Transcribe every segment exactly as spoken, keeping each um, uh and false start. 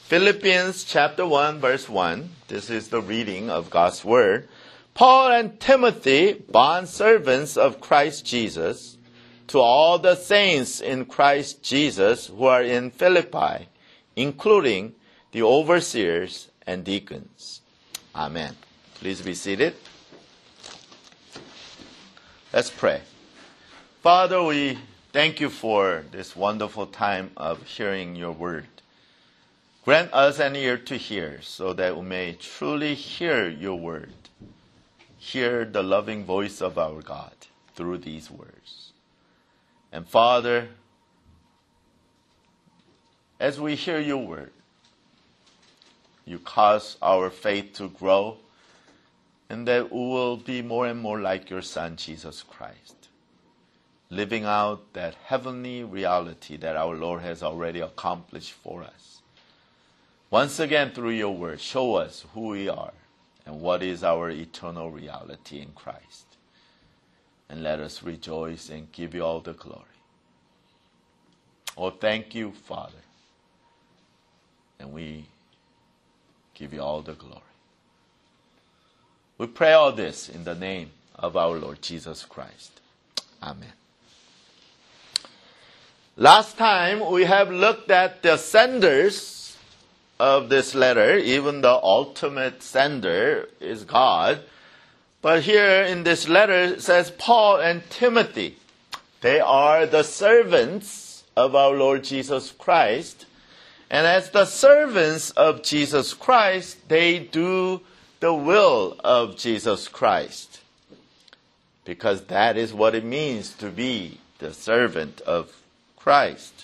Philippians chapter one, verse one. This is the reading of God's Word. Paul and Timothy, bondservants of Christ Jesus, to all the saints in Christ Jesus who are in Philippi, including the overseers and deacons. Amen. Please be seated. Let's pray. Father, we thank you for this wonderful time of hearing your word. Grant us an ear to hear so that we may truly hear your word, hear the loving voice of our God through these words. And Father, as we hear your word, you cause our faith to grow and that we will be more and more like your Son, Jesus Christ, living out that heavenly reality that our Lord has already accomplished for us. Once again, through your word, show us who we are and what is our eternal reality in Christ. And let us rejoice and give you all the glory. Oh, thank you, Father. And we give you all the glory. We pray all this in the name of our Lord Jesus Christ. Amen. Last time we have looked at the senders of this letter. Even the ultimate sender is God. But here in this letter it says Paul and Timothy. They are the servants of our Lord Jesus Christ. And as the servants of Jesus Christ, they do the will of Jesus Christ. Because that is what it means to be the servant of Christ.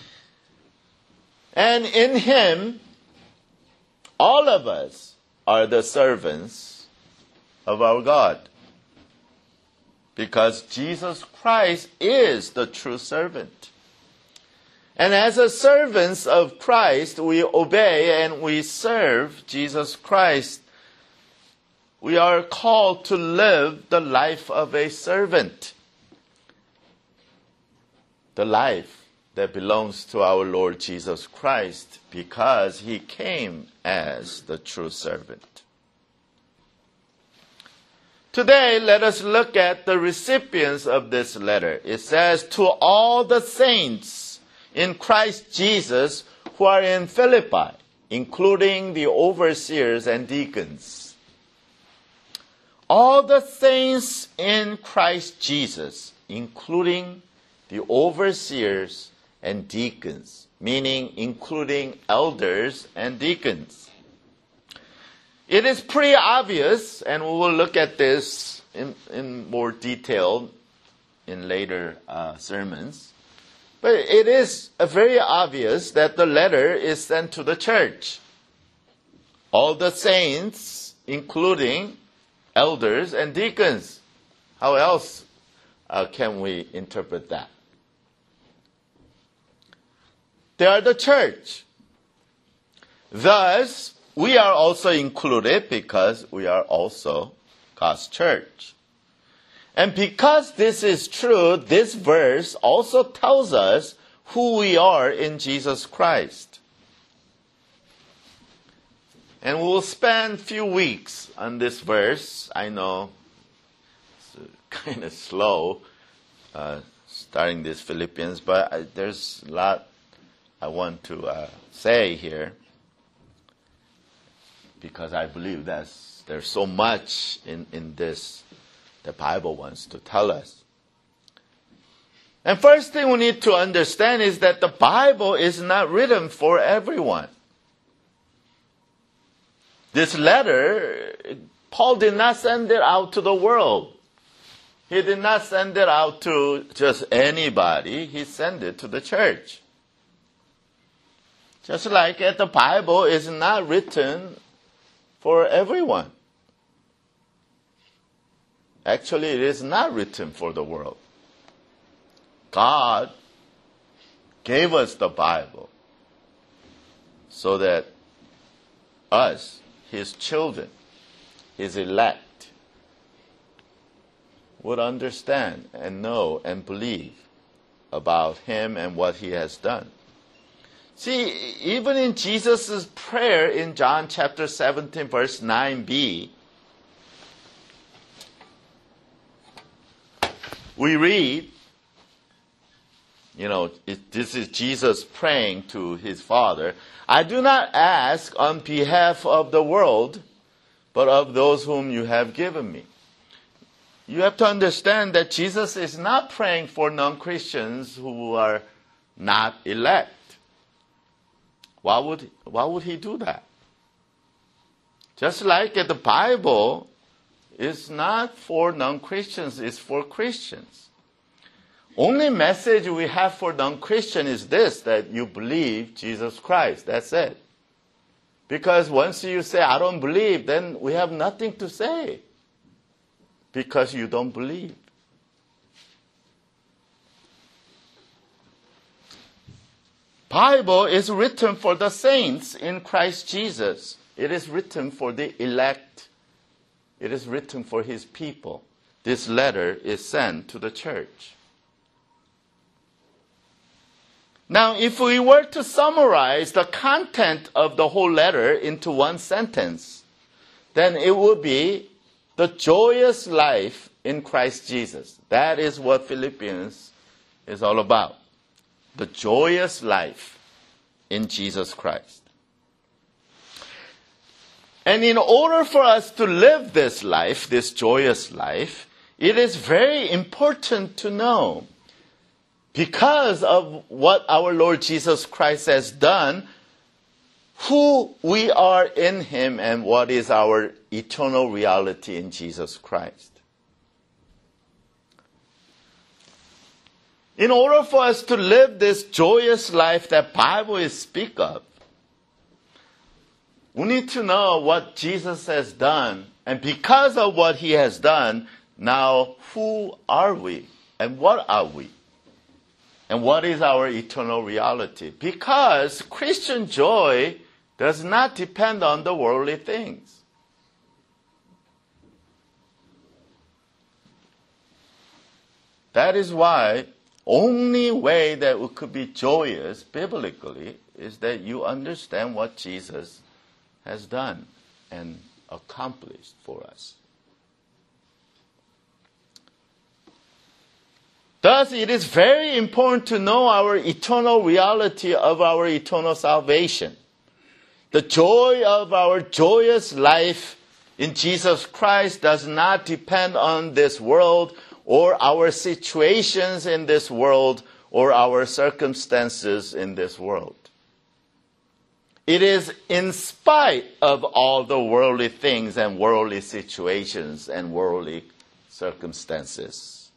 And in him, all of us are the servants of our God. Because Jesus Christ is the true servant. And as a servants of Christ, we obey and we serve Jesus Christ. We are called to live the life of a servant. The life that belongs to our Lord Jesus Christ because he came as the true servant. Today, let us look at the recipients of this letter. It says, to all the saints in Christ Jesus who are in Philippi, including the overseers and deacons. All the saints in Christ Jesus, including the overseers and deacons, meaning including elders and deacons. It is pretty obvious, and we will look at this in, in more detail in later uh, sermons, but it is uh, very obvious that the letter is sent to the church. All the saints, including elders and deacons. How else uh, can we interpret that? They are the church. Thus, we are also included because we are also God's church. And because this is true, this verse also tells us who we are in Jesus Christ. And we will spend a few weeks on this verse. I know it's kind of slow uh, starting this Philippians, but I, there's a lot I want to uh, say here, because I believe that there's so much in, in this the Bible wants to tell us. And first thing we need to understand is that the Bible is not written for everyone. This letter, Paul did not send it out to the world. He did not send it out to just anybody. He sent it to the church. Just like the Bible is not written for everyone. Actually, it is not written for the world. God gave us the Bible so that us, his children, his elect, would understand and know and believe about him and what he has done. See, even in Jesus' prayer in John chapter seventeen, verse nine b, we read, you know, it, this is Jesus praying to his Father, I do not ask on behalf of the world, but of those whom you have given me. You have to understand that Jesus is not praying for non-Christians who are not elect. Why would, why would he do that? Just like the Bible is not for non-Christians, it's for Christians. Only message we have for non-Christian is this, that you believe Jesus Christ. That's it. Because once you say, I don't believe, then we have nothing to say. Because you don't believe. Bible is written for the saints in Christ Jesus. It is written for the elect. It is written for his people. This letter is sent to the church. Now, if we were to summarize the content of the whole letter into one sentence, then it would be the joyous life in Christ Jesus. That is what Philippians is all about. The joyous life in Jesus Christ. And in order for us to live this life, this joyous life, it is very important to know, because of what our Lord Jesus Christ has done, who we are in him and what is our eternal reality in Jesus Christ. In order for us to live this joyous life that Bible speaks of, we need to know what Jesus has done. And because of what he has done, now who are we? And what are we? And what is our eternal reality? Because Christian joy does not depend on the worldly things. That is why only way that we could be joyous biblically is that you understand what Jesus has done and accomplished for us. Thus, it is very important to know our eternal reality of our eternal salvation. The joy of our joyous life in Jesus Christ does not depend on this world or our situations in this world or our circumstances in this world. It is in spite of all the worldly things and worldly situations and worldly circumstances.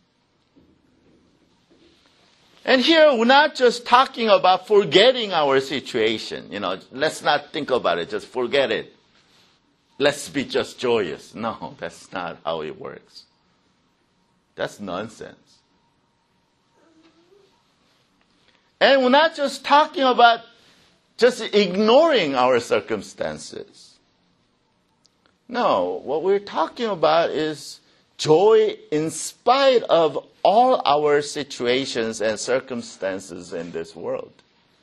And here we're not just talking about forgetting our situation. You know, let's not think about it, just forget it. Let's be just joyous. No, that's not how it works. That's nonsense. And we're not just talking about just ignoring our circumstances. No, what we're talking about is joy in spite of all our situations and circumstances in this world.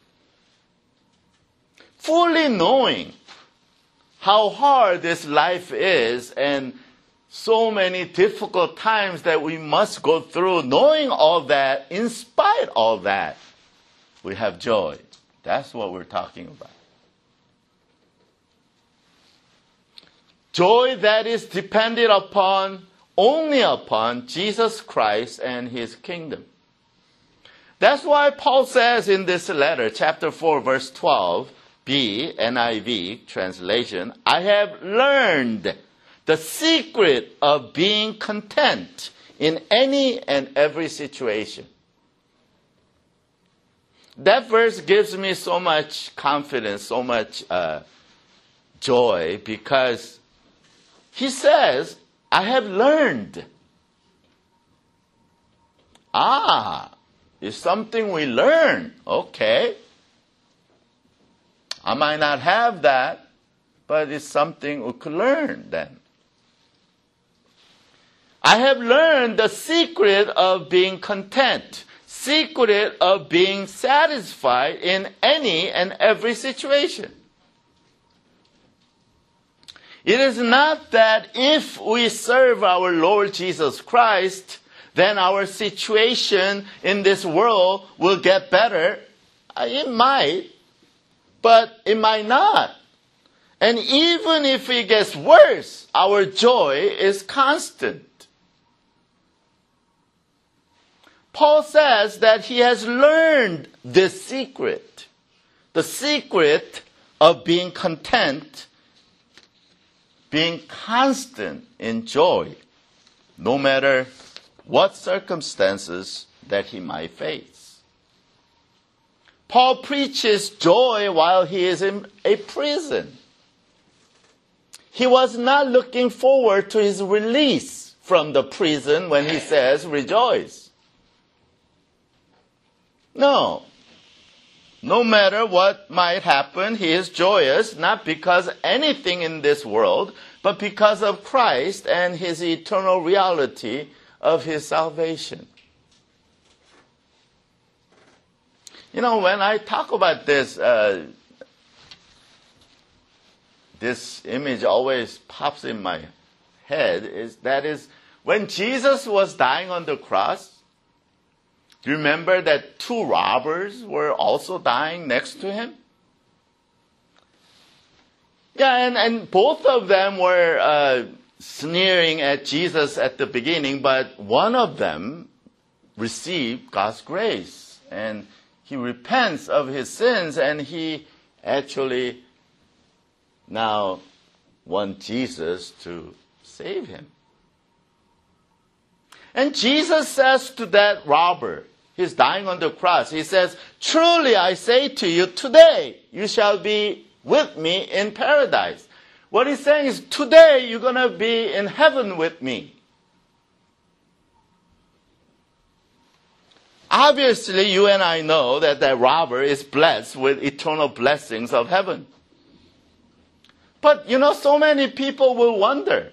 Fully knowing how hard this life is and so many difficult times that we must go through, knowing all that, in spite of all that, we have joy. That's what we're talking about. Joy that is dependent upon, only upon Jesus Christ and his kingdom. That's why Paul says in this letter, chapter four, verse twelve, B, N I V translation, I have learned the secret of being content in any and every situation. That verse gives me so much confidence, so much uh, joy, because he says, I have learned. Ah, it's something we learn. Okay. I might not have that, but it's something we could learn then. I have learned the secret of being content. secret of being satisfied in any and every situation. It is not that if we serve our Lord Jesus Christ, then our situation in this world will get better. It might, but it might not. And even if it gets worse, our joy is constant. Paul says that he has learned this secret, the secret of being content, being constant in joy, no matter what circumstances that he might face. Paul preaches joy while he is in a prison. He was not looking forward to his release from the prison when he says, rejoice. No. No matter what might happen, he is joyous, not because anything in this world, but because of Christ and his eternal reality of his salvation. You know, when I talk about this, uh, this image always pops in my head. Is that is when Jesus was dying on the cross, do you remember that two robbers were also dying next to him? Yeah, and, and both of them were uh, sneering at Jesus at the beginning, but one of them received God's grace. And he repents of his sins, and he actually now wants Jesus to save him. And Jesus says to that robber, he's dying on the cross, he says, truly I say to you, today you shall be with me in paradise. What he's saying is, today you're going to be in heaven with me. Obviously, you and I know that that robber is blessed with eternal blessings of heaven. But, you know, so many people will wonder,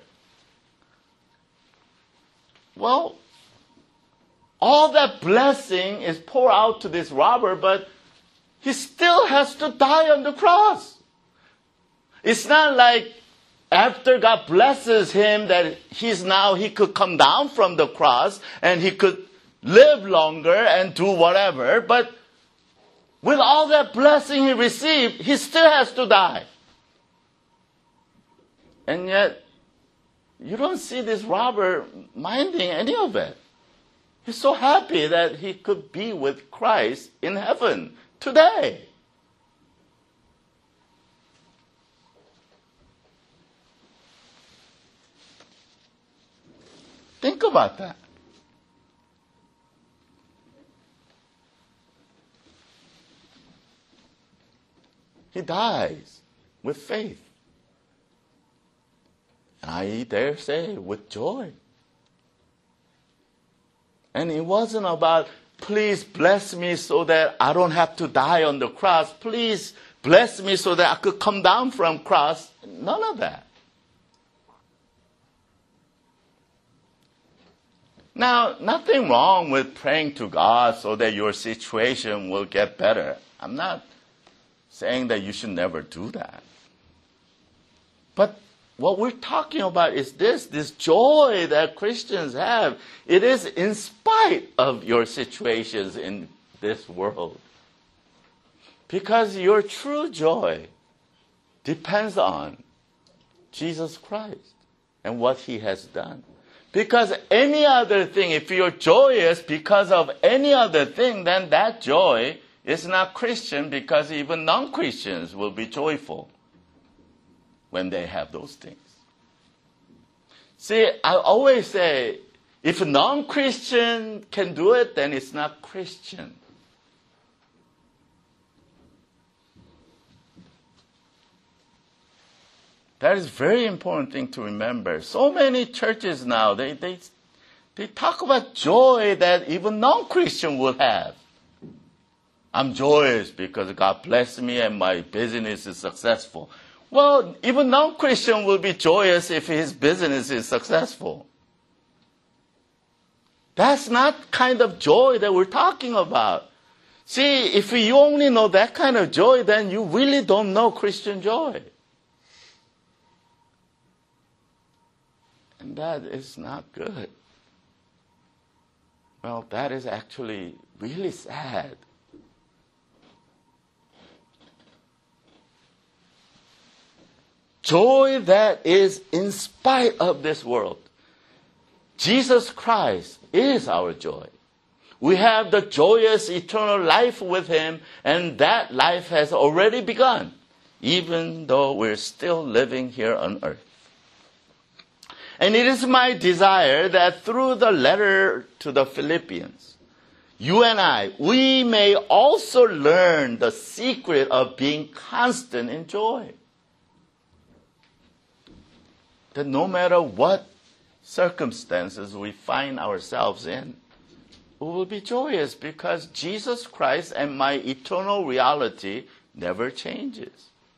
well, all that blessing is poured out to this robber, but he still has to die on the cross. It's not like after God blesses him that he's now, he could come down from the cross and he could live longer and do whatever. But with all that blessing he received, he still has to die. And yet, you don't see this robber minding any of it. He's so happy that he could be with Christ in heaven today. Think about that. He dies with faith. And I dare say, with joy. And it wasn't about, please bless me so that I don't have to die on the cross. Please bless me so that I could come down from cross. None of that. Now, nothing wrong with praying to God so that your situation will get better. I'm not saying that you should never do that. But what we're talking about is this, this joy that Christians have. It is in spite of your situations in this world. Because your true joy depends on Jesus Christ and what he has done. Because any other thing, if you're joyous because of any other thing, then that joy is not Christian, because even non-Christians will be joyful when they have those things. See, I always say, if a non-Christian can do it, then it's not Christian. That is a very important thing to remember. So many churches now, they, they, they talk about joy that even non-Christian will have. I'm joyous because God blessed me and my business is successful. Well, even non-Christian will be joyous if his business is successful. That's not kind of joy that we're talking about. See, if you only know that kind of joy, then you really don't know Christian joy. And that is not good. Well, that is actually really sad. Joy that is in spite of this world. Jesus Christ is our joy. We have the joyous eternal life with Him, and that life has already begun, even though we're still living here on earth. And it is my desire that through the letter to the Philippians, you and I, we may also learn the secret of being constant in joy. That no matter what circumstances we find ourselves in, we will be joyous because Jesus Christ and my eternal reality never changes.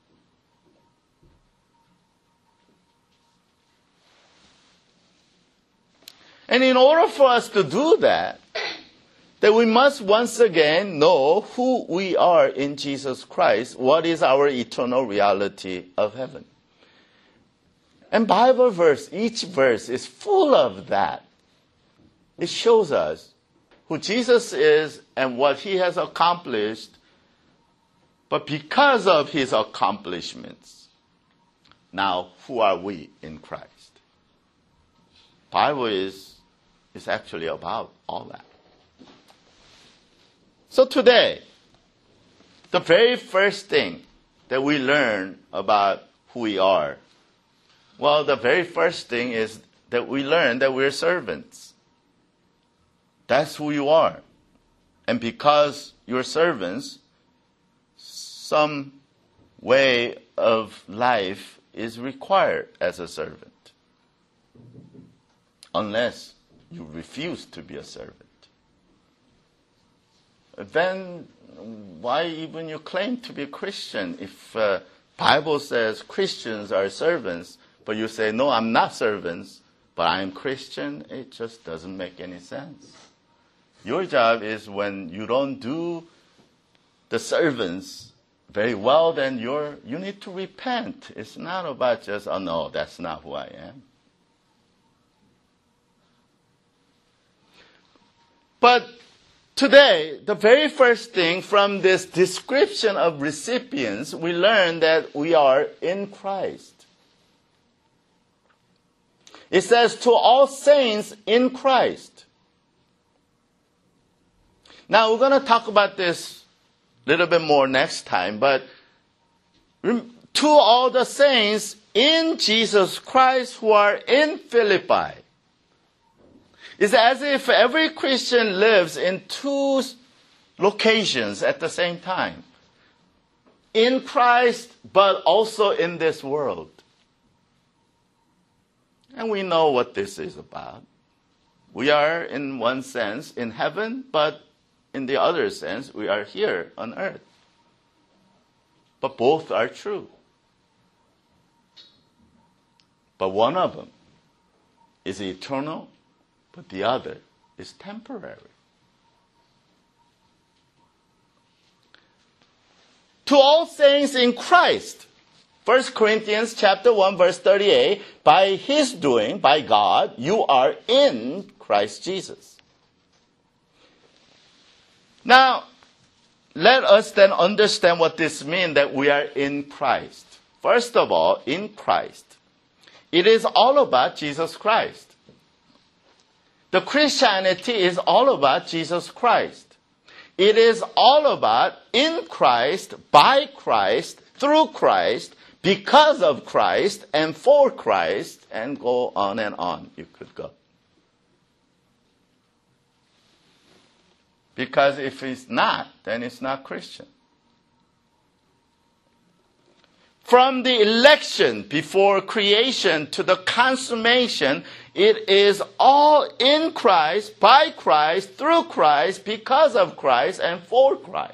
And in order for us to do that, that we must once again know who we are in Jesus Christ, what is our eternal reality of heaven. And Bible verse, each verse is full of that. It shows us who Jesus is and what He has accomplished, but because of His accomplishments, now who are we in Christ? Bible is, is actually about all that. So today, the very first thing that we learn about who we are, well, the very first thing is that we learn that we're servants. That's who you are. And because you're servants, some way of life is required as a servant. Unless you refuse to be a servant. Then why even you claim to be a Christian if uh, Bible says Christians are servants, but you say, no, I'm not servants, but I am Christian? It just doesn't make any sense. Your job is when you don't do the servants very well, then you're, you need to repent. It's not about just, oh no, that's not who I am. But today, the very first thing from this description of recipients, we learn that we are in Christ. It says, to all saints in Christ. Now, we're going to talk about this a little bit more next time, but to all the saints in Jesus Christ who are in Philippi. It's as if every Christian lives in two locations at the same time. In Christ, but also in this world. And we know what this is about. We are, in one sense, in heaven, but in the other sense, we are here on earth. But both are true. But one of them is eternal, but the other is temporary. To all saints in Christ, First Corinthians chapter one, verse thirty-eight, by His doing, by God, you are in Christ Jesus. Now, let us then understand what this means that we are in Christ. First of all, in Christ. It is all about Jesus Christ. The Christianity is all about Jesus Christ. It is all about in Christ, by Christ, through Christ, because of Christ, and for Christ, and go on and on. You could go. Because if it's not, then it's not Christian. From the election before creation to the consummation, it is all in Christ, by Christ, through Christ, because of Christ, and for Christ.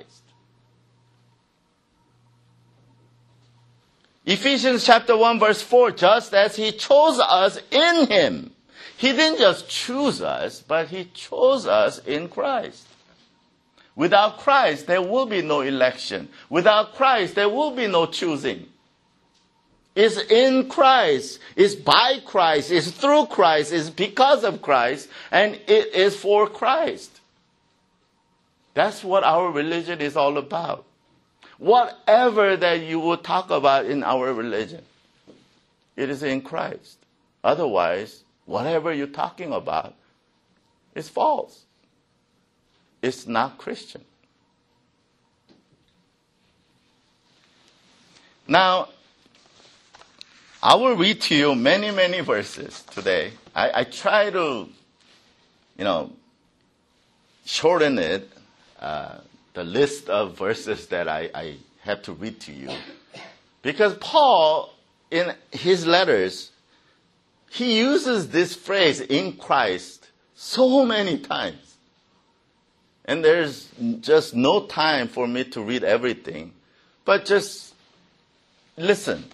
Ephesians chapter one, verse four, just as He chose us in Him, He He didn't just choose us, but he chose us in Christ. Without Christ, there will be no election. Without Christ, there will be no choosing. It's in Christ, it's by Christ, it's through Christ, it's because of Christ, and it is for Christ. That's what our religion is all about. Whatever that you will talk about in our religion, it is in Christ. Otherwise, whatever you're talking about is false. It's not Christian. Now, I will read to you many, many verses today. I, I try to, you know, shorten it, uh, the list of verses that I, I have to read to you. Because Paul, in his letters, he uses this phrase, in Christ, so many times. And there's just no time for me to read everything. But just listen.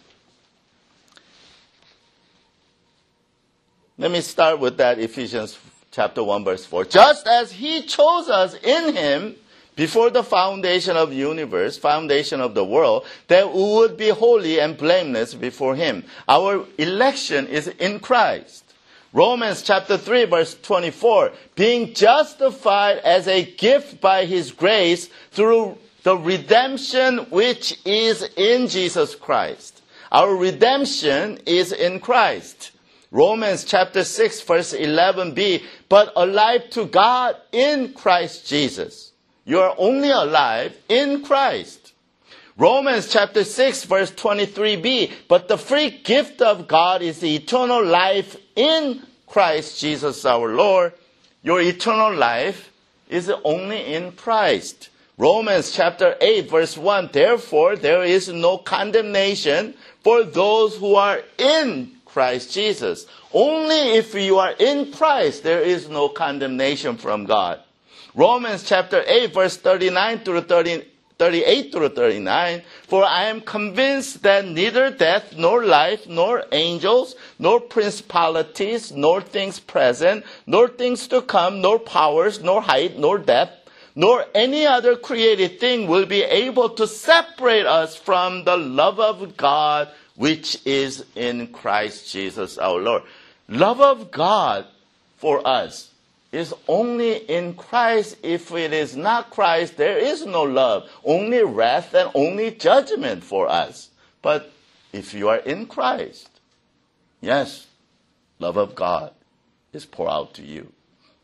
Let me start with that, Ephesians chapter one, verse four. Just as he chose us in him before the foundation of the universe, foundation of the world, that we would be holy and blameless before him. Our election is in Christ. Romans chapter three, verse twenty-four. Being justified as a gift by his grace through the redemption which is in Jesus Christ. Our redemption is in Christ. Romans chapter six, verse eleven b, but alive to God in Christ Jesus. You are only alive in Christ. Romans chapter six, verse twenty-three b, but the free gift of God is the eternal life in Christ Jesus our Lord. Your eternal life is only in Christ. Romans chapter eight, verse one, therefore there is no condemnation for those who are in Christ Jesus. Only if you are in Christ, there is no condemnation from God. Romans chapter eight, verse thirty-nine through thirty, thirty-eight through thirty-nine. For I am convinced that neither death, nor life, nor angels, nor principalities, nor things present, nor things to come, nor powers, nor height, nor depth, nor any other created thing will be able to separate us from the love of God which is in Christ Jesus our Lord. Love of God for us is only in Christ. If it is not Christ, there is no love, only wrath and only judgment for us. But if you are in Christ, yes, love of God is poured out to you.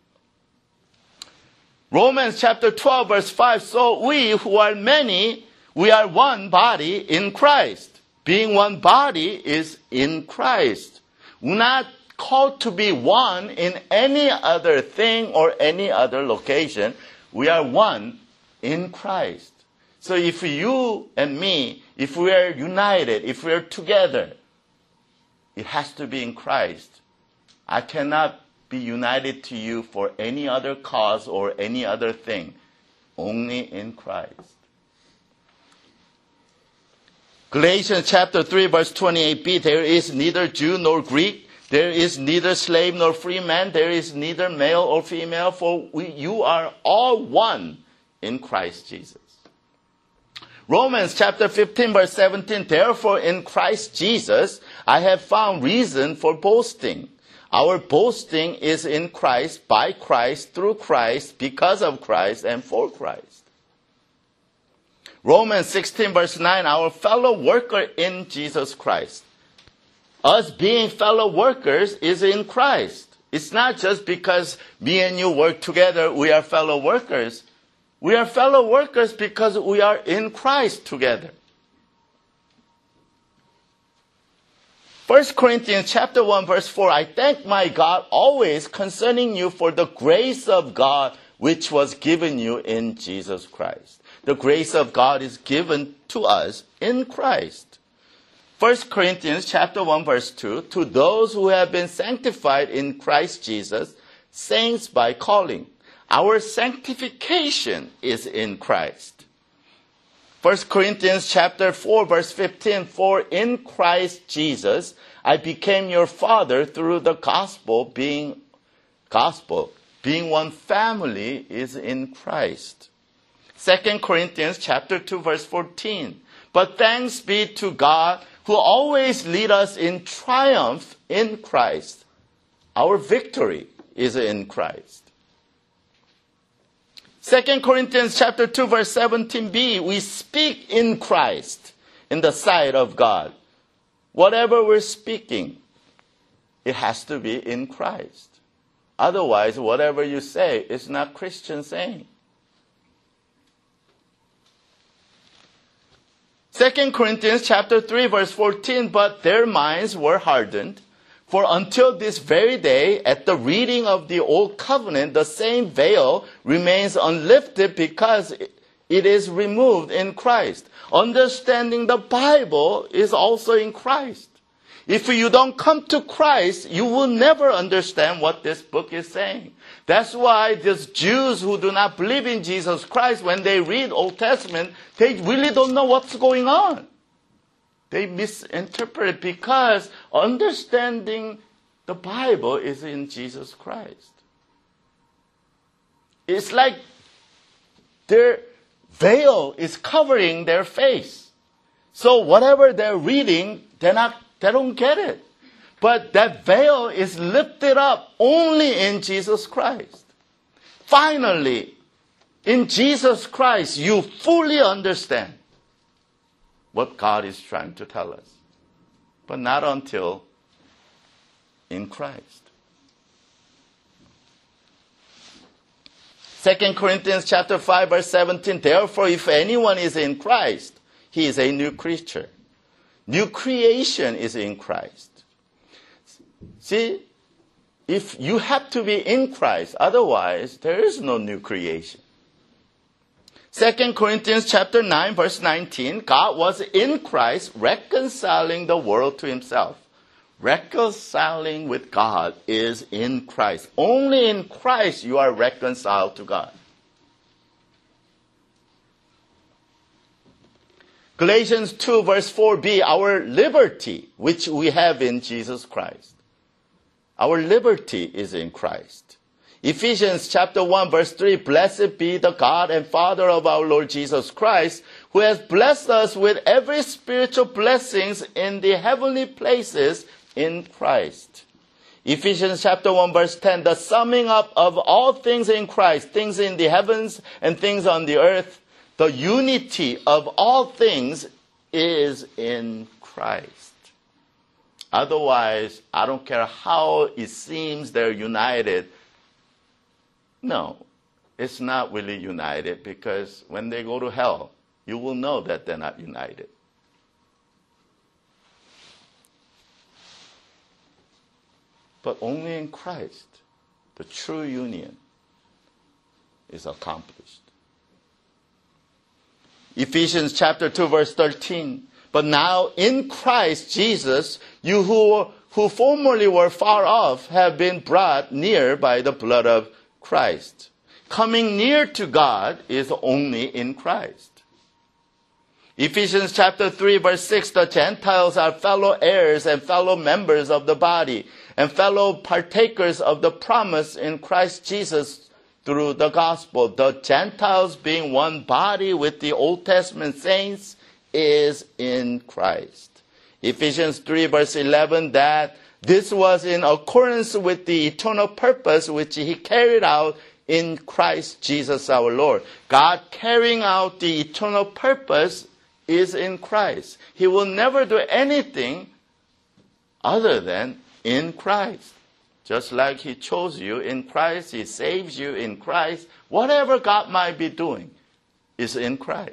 Romans chapter twelve, verse five, so we who are many, we are one body in Christ. Being one body is in Christ. We're not called to be one in any other thing or any other location. We are one in Christ. So if you and me, if we are united, if we are together, it has to be in Christ. I cannot be united to you for any other cause or any other thing. Only in Christ. Galatians chapter three, verse twenty-eight b, there is neither Jew nor Greek, there is neither slave nor free man, there is neither male or female, for we, you are all one in Christ Jesus. Romans chapter fifteen, verse seventeen, therefore in Christ Jesus I have found reason for boasting. Our boasting is in Christ, by Christ, through Christ, because of Christ, and for Christ. Romans sixteen, verse nine, our fellow worker in Jesus Christ. Us being fellow workers is in Christ. It's not just because me and you work together, we are fellow workers. We are fellow workers because we are in Christ together. First Corinthians chapter one, verse four, I thank my God always concerning you for the grace of God which was given you in Jesus Christ. The grace of God is given to us in Christ. First Corinthians chapter one, verse two, to those who have been sanctified in Christ Jesus, saints by calling. Our sanctification is in Christ. First Corinthians chapter four, verse fifteen, for in Christ Jesus I became your father through the gospel, being gospel, being one family is in Christ. Second Corinthians chapter two, verse fourteen, but thanks be to God who always lead us in triumph in Christ. Our victory is in Christ. Second Corinthians chapter two, verse seventeen b, we speak in Christ in the sight of God. Whatever we're speaking, it has to be in Christ. Otherwise, whatever you say is not Christian saying. Second Corinthians chapter three, verse fourteen, but their minds were hardened. For until this very day, at the reading of the old covenant, the same veil remains unlifted because it is removed in Christ. Understanding the Bible is also in Christ. If you don't come to Christ, you will never understand what this book is saying. That's why these Jews who do not believe in Jesus Christ, when they read Old Testament, they really don't know what's going on. They misinterpret it because understanding the Bible is in Jesus Christ. It's like their veil is covering their face. So whatever they're reading, they're not, they don't get it. But that veil is lifted up only in Jesus Christ. Finally, in Jesus Christ, you fully understand what God is trying to tell us. But not until in Christ. Second Corinthians chapter five, verse seventeen, therefore, if anyone is in Christ, he is a new creature. New creation is in Christ. See, if you have to be in Christ, otherwise there is no new creation. Second Corinthians chapter nine, verse nineteen, God was in Christ reconciling the world to himself. Reconciling with God is in Christ. Only in Christ you are reconciled to God. Galatians two, verse four b, our liberty, which we have in Jesus Christ. Our liberty is in Christ. Ephesians chapter one, verse three, blessed be the God and Father of our Lord Jesus Christ, who has blessed us with every spiritual blessings in the heavenly places in Christ. Ephesians chapter one, verse ten, the summing up of all things in Christ, things in the heavens and things on the earth, the unity of all things is in Christ. Otherwise, I don't care how it seems they're united. No, it's not really united, because when they go to hell, you will know that they're not united. But only in Christ, the true union is accomplished. Ephesians chapter two, verse thirteen, but now in Christ Jesus, you who, who formerly were far off have been brought near by the blood of Christ. Coming near to God is only in Christ. Ephesians chapter three, verse six, the Gentiles are fellow heirs and fellow members of the body and fellow partakers of the promise in Christ Jesus through the gospel. The Gentiles being one body with the Old Testament saints is in Christ. Ephesians three, verse eleven, that this was in accordance with the eternal purpose which he carried out in Christ Jesus our Lord. God carrying out the eternal purpose is in Christ. He will never do anything other than in Christ. Just like he chose you in Christ, he saves you in Christ. Whatever God might be doing is in Christ.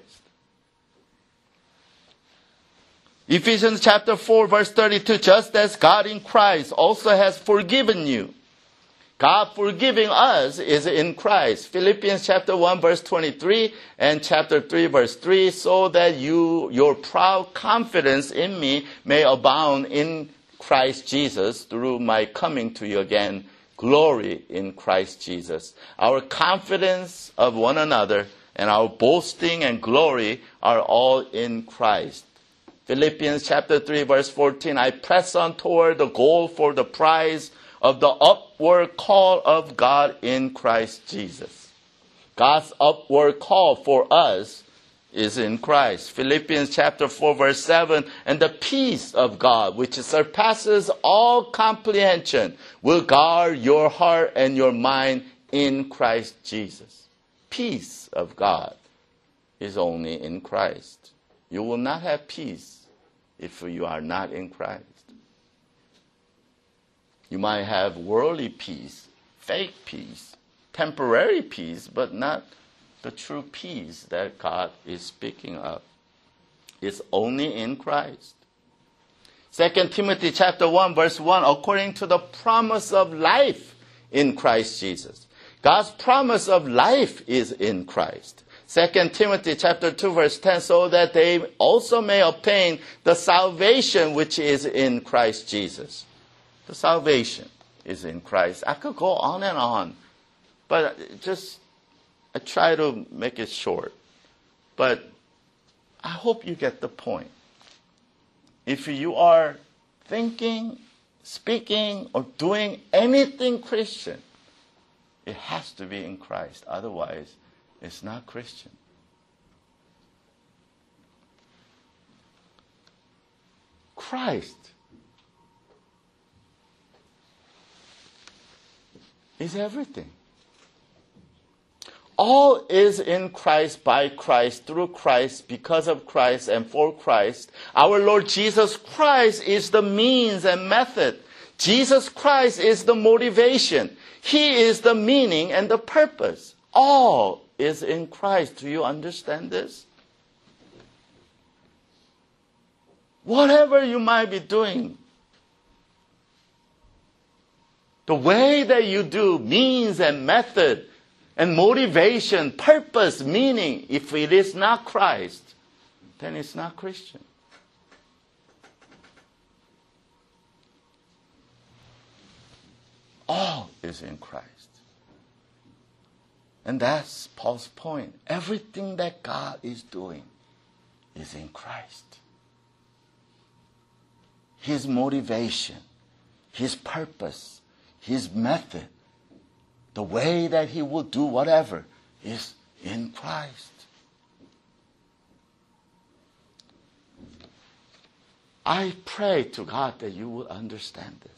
Ephesians chapter four, verse thirty-two, just as God in Christ also has forgiven you. God forgiving us is in Christ. Philippians chapter one, verse twenty-three and chapter three, verse three, so that you, your proud confidence in me may abound in Christ Jesus through my coming to you again. Glory in Christ Jesus. Our confidence of one another and our boasting and glory are all in Christ. Philippians chapter three, verse fourteen, I press on toward the goal for the prize of the upward call of God in Christ Jesus. God's upward call for us is in Christ. Philippians chapter four, verse seven, and the peace of God, which surpasses all comprehension, will guard your heart and your mind in Christ Jesus. Peace of God is only in Christ. You will not have peace if you are not in Christ. You might have worldly peace, fake peace, temporary peace, but not the true peace that God is speaking of. It's only in Christ. Second Timothy chapter one, verse one, according to the promise of life in Christ Jesus. God's promise of life is in Christ. Second Timothy chapter two, verse ten, so that they also may obtain the salvation which is in Christ Jesus. The salvation is in Christ. I could go on and on, but just I try to make it short. But I hope you get the point. If you are thinking, speaking, or doing anything Christian, it has to be in Christ. Otherwise, it's not Christian. Christ is everything. All is in Christ, by Christ, through Christ, because of Christ, and for Christ. Our Lord Jesus Christ is the means and method. Jesus Christ is the motivation. He is the meaning and the purpose. All is in Christ. Do you understand this? Whatever you might be doing, the way that you do, means and method, and motivation, purpose, meaning, if it is not Christ, then it's not Christian. All is in Christ. And that's Paul's point. Everything that God is doing is in Christ. His motivation, His purpose, His method, the way that He will do whatever is in Christ. I pray to God that you will understand this.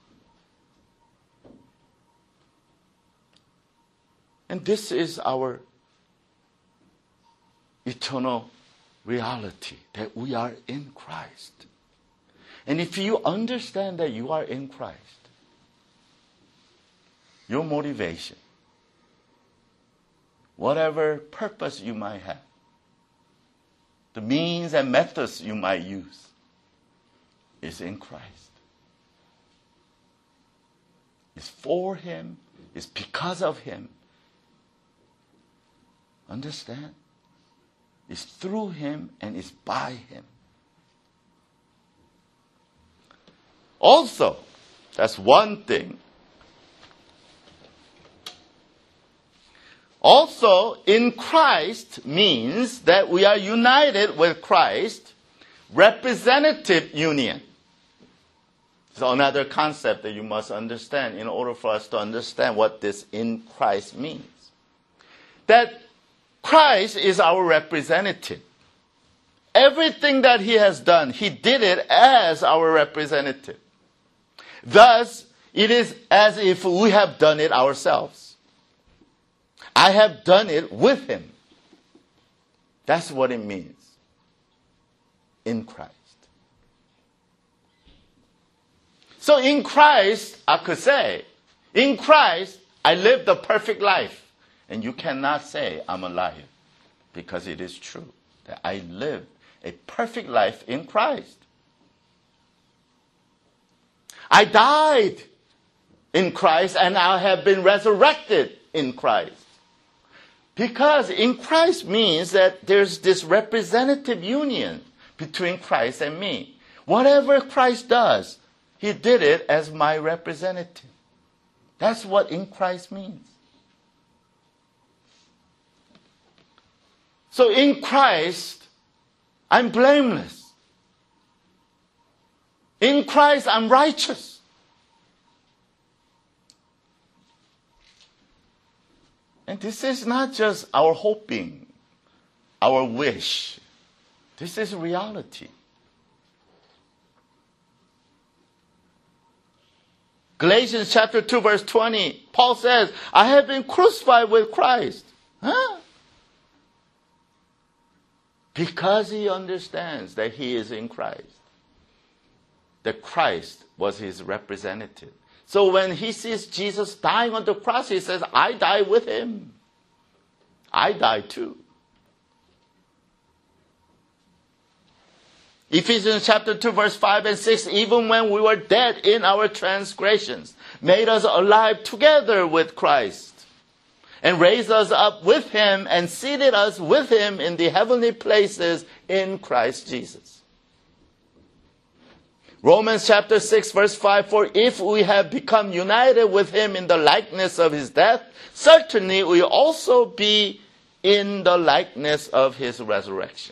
And this is our eternal reality, that we are in Christ. And if you understand that you are in Christ, your motivation, whatever purpose you might have, the means and methods you might use, is in Christ. It's for Him, it's because of Him. Understand? It's through Him and it's by Him. Also, that's one thing. Also, in Christ means that we are united with Christ, representative union. It's another concept that you must understand in order for us to understand what this in Christ means. That Christ is our representative. Everything that He has done, He did it as our representative. Thus, it is as if we have done it ourselves. I have done it with Him. That's what it means. In Christ. So in Christ, I could say, in Christ, I lived a perfect life. And you cannot say I'm a liar, because it is true that I lived a perfect life in Christ. I died in Christ and I have been resurrected in Christ. Because in Christ means that there's this representative union between Christ and me. Whatever Christ does, He did it as my representative. That's what in Christ means. So in Christ, I'm blameless. In Christ, I'm righteous. And this is not just our hoping, our wish. This is reality. Galatians chapter two, verse twenty, Paul says, I have been crucified with Christ. Huh? Because he understands that he is in Christ. That Christ was his representative. So when he sees Jesus dying on the cross, he says, I die with him. I die too. Ephesians chapter two, verse five and six, even when we were dead in our transgressions, made us alive together with Christ, and raised us up with him, and seated us with him in the heavenly places in Christ Jesus. Romans chapter six, verse five, for if we have become united with him in the likeness of his death, certainly we also be in the likeness of his resurrection.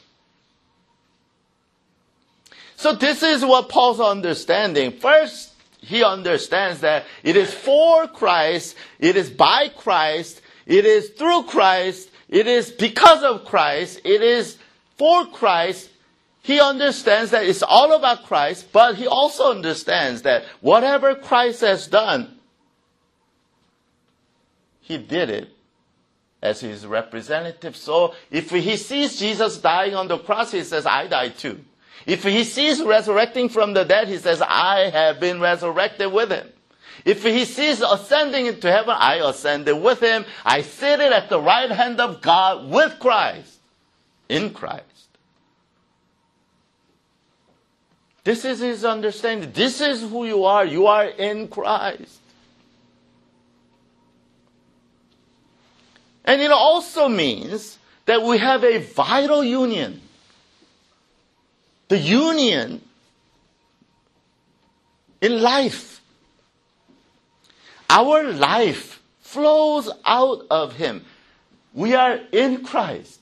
So this is what Paul's understanding. First, he understands that it is for Christ, it is by Christ, it is through Christ, it is because of Christ, it is for Christ. He understands that it's all about Christ, but he also understands that whatever Christ has done, he did it as his representative. So if he sees Jesus dying on the cross, he says, I died too. If he sees resurrecting from the dead, he says, I have been resurrected with him. If he sees ascending into heaven, I ascended with him. I seated at the right hand of God with Christ, in Christ. This is his understanding. This is who you are. You are in Christ. And it also means that we have a vital union. The union in life. Our life flows out of him. We are in Christ.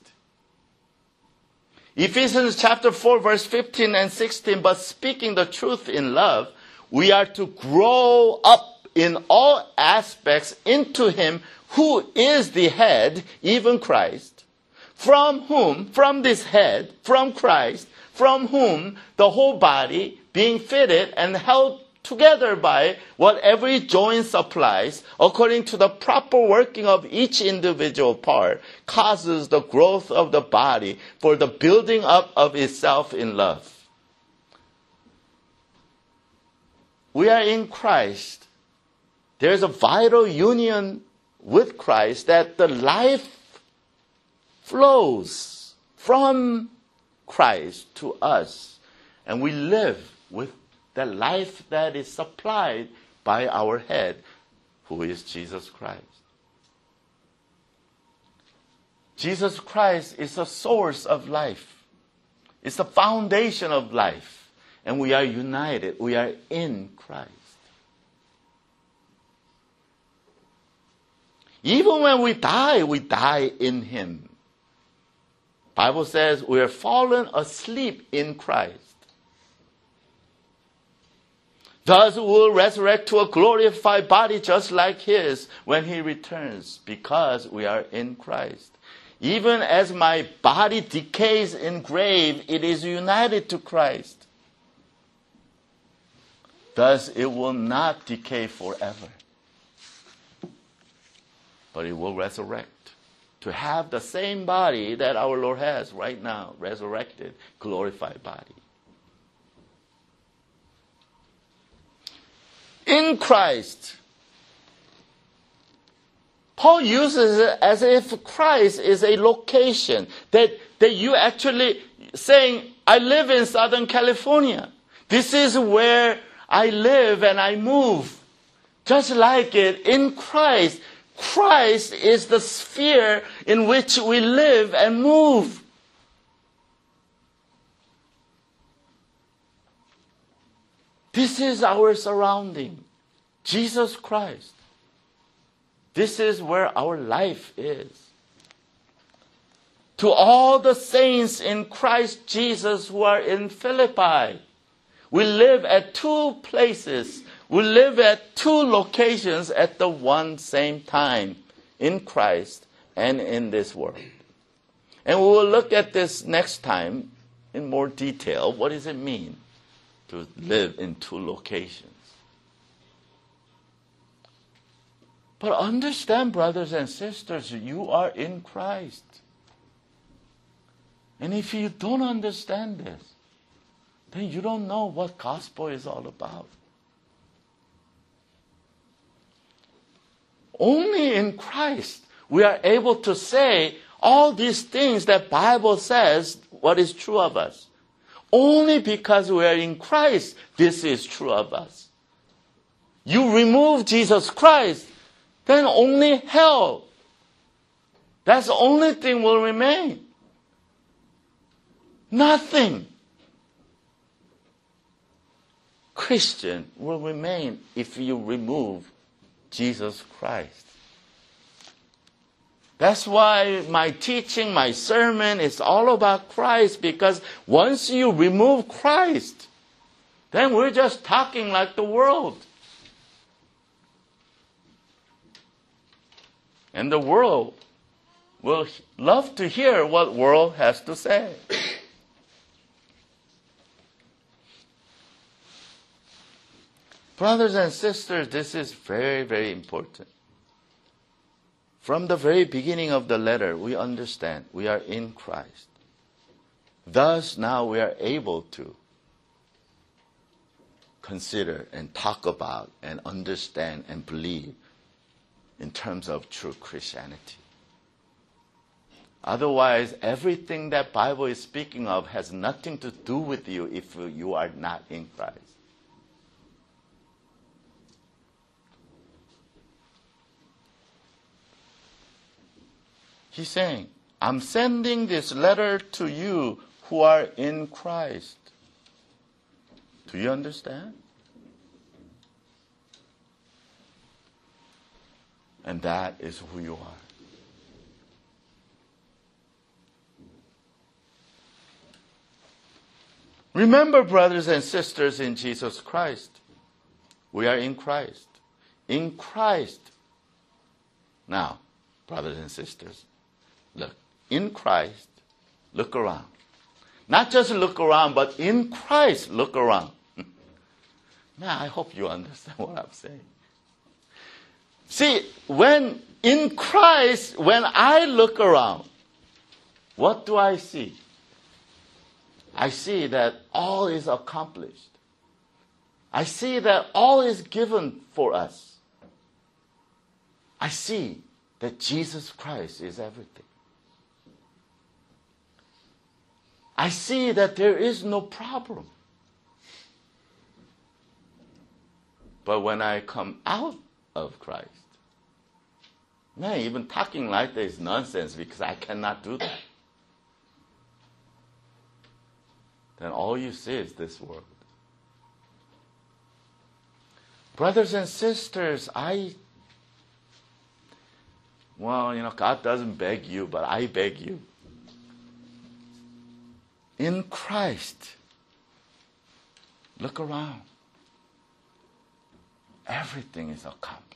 Ephesians chapter four, verse fifteen and sixteen, but speaking the truth in love, we are to grow up in all aspects into him who is the head, even Christ, from whom, from this head, from Christ, from whom the whole body, being fitted and held together by what every joint supplies, according to the proper working of each individual part, causes the growth of the body for the building up of itself in love. We are in Christ. There is a vital union with Christ that the life flows from Christ to us, and we live with the life that is supplied by our head, who is Jesus Christ. Jesus Christ is the source of life. It's the foundation of life. And we are united. We are in Christ. Even when we die, we die in him. Bible says we are fallen asleep in Christ. Thus we will resurrect to a glorified body just like his when he returns, because we are in Christ. Even as my body decays in grave, it is united to Christ. Thus it will not decay forever, but it will resurrect to have the same body that our Lord has right now, resurrected, glorified body. In Christ, Paul uses it as if Christ is a location, that, that you actually saying, I live in Southern California. This is where I live and I move. Just like it, in Christ, Christ is the sphere in which we live and move. This is our surrounding. Jesus Christ. This is where our life is. to all the saints in Christ Jesus who are in Philippi. We live at two places. We live at two locations at the one same time, in Christ and in this world. And we will look at this next time in more detail. What does it mean to live in two locations? But understand, brothers and sisters, you are in Christ. And if you don't understand this, then you don't know what gospel is all about. Only in Christ we are able to say all these things that Bible says what is true of us. Only because we are in Christ, this is true of us. You remove Jesus Christ, then only hell. That's the only thing will remain. Nothing. Christian will remain if you remove Jesus Christ. That's why my teaching, my sermon is all about Christ, because once you remove Christ, then we're just talking like the world. And the world will love to hear what the world has to say. Brothers and sisters, this is very, very important. From the very beginning of the letter, we understand we are in Christ. Thus, now we are able to consider and talk about and understand and believe in terms of true Christianity. Otherwise, everything that Bible is speaking of has nothing to do with you if you are not in Christ. He's saying, I'm sending this letter to you who are in Christ. Do you understand? And that is who you are. Remember, brothers and sisters in Jesus Christ, we are in Christ. In Christ. Now, brothers and sisters, look, in Christ, look around. Not just look around, but in Christ, look around. Now, I hope you understand what I'm saying. See, when in Christ, when I look around, what do I see? I see that all is accomplished. I see that all is given for us. I see that Jesus Christ is everything. I see that there is no problem. But when I come out of Christ, man, even talking like that is nonsense because I cannot do that. Then all you see is this world. Brothers and sisters, I, well, you know, God doesn't beg you, but I beg you. In Christ, look around. Everything is accomplished.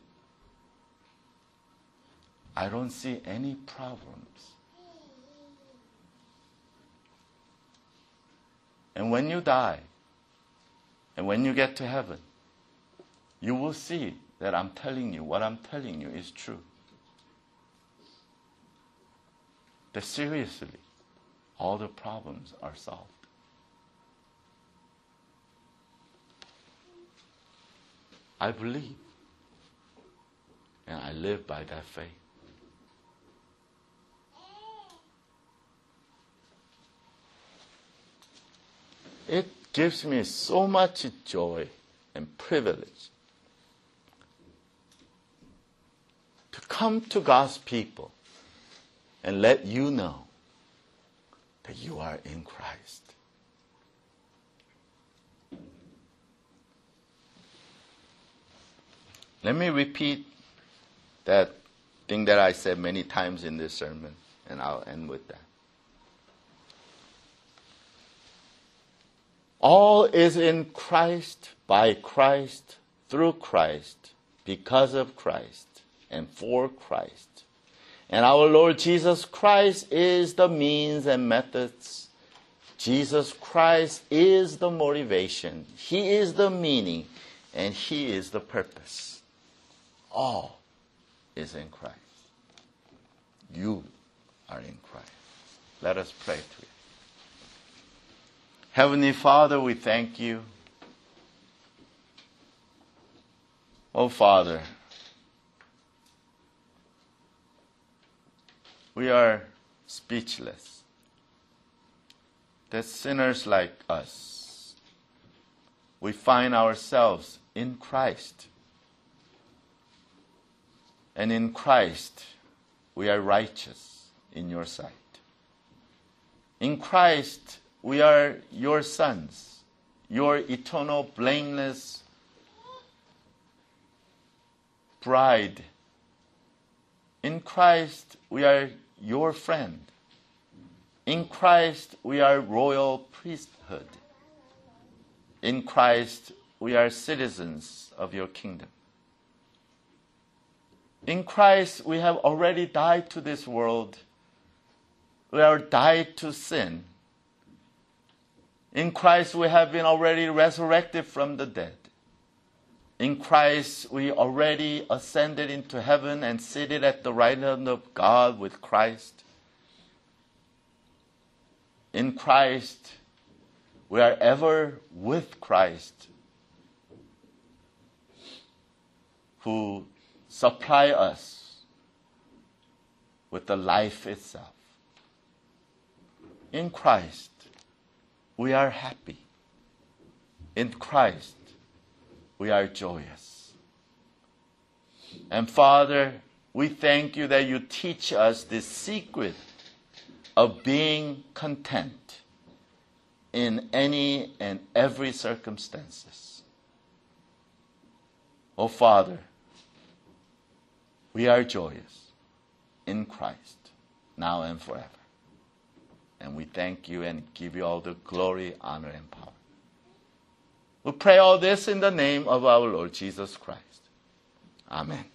I don't see any problems. And when you die, and when you get to heaven, you will see that I'm telling you, what I'm telling you is true. That seriously, all the problems are solved. I believe, and I live by that faith. It gives me so much joy and privilege to come to God's people and let you know that you are in Christ. Let me repeat that thing that I said many times in this sermon. And I'll end with that. All is in Christ, by Christ, through Christ, because of Christ, and for Christ. And our Lord Jesus Christ is the means and methods. Jesus Christ is the motivation. He is the meaning, and He is the purpose. All is in Christ. You are in Christ. Let us pray to Him. Heavenly Father, we thank You. Oh, Father, we are speechless that sinners like us, we find ourselves in Christ. And in Christ, we are righteous in Your sight. In Christ, we are Your sons, Your eternal, blameless bride. In Christ, we are Your friend. In Christ, we are royal priesthood. In Christ, we are citizens of Your kingdom. In Christ, we have already died to this world. We are died to sin. In Christ, we have been already resurrected from the dead. In Christ, we already ascended into heaven and seated at the right hand of God with Christ. In Christ, we are ever with Christ, who supply us with the life itself. In Christ, we are happy. In Christ, we are joyous. And Father, we thank You that You teach us this secret of being content in any and every circumstances. Oh, Father, we are joyous in Christ, now and forever. And we thank You and give You all the glory, honor, and power. We pray all this in the name of our Lord Jesus Christ. Amen.